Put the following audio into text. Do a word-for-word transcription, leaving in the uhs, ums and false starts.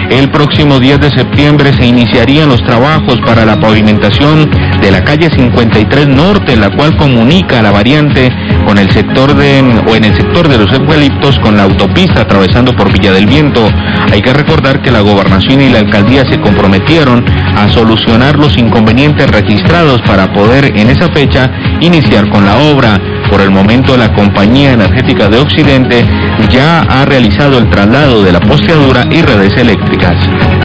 El próximo diez de septiembre se iniciarían los trabajos para la pavimentación de la calle cincuenta y tres Norte, la cual comunica la variante con el sector de, o en el sector de los eucaliptos con la autopista atravesando por Villa del Viento. Hay que recordar que la gobernación y la alcaldía se comprometieron a solucionar los inconvenientes registrados para poder en esa fecha iniciar con la obra. Por el momento, la Compañía Energética de Occidente ya ha realizado el traslado de la posteadura y redes eléctricas.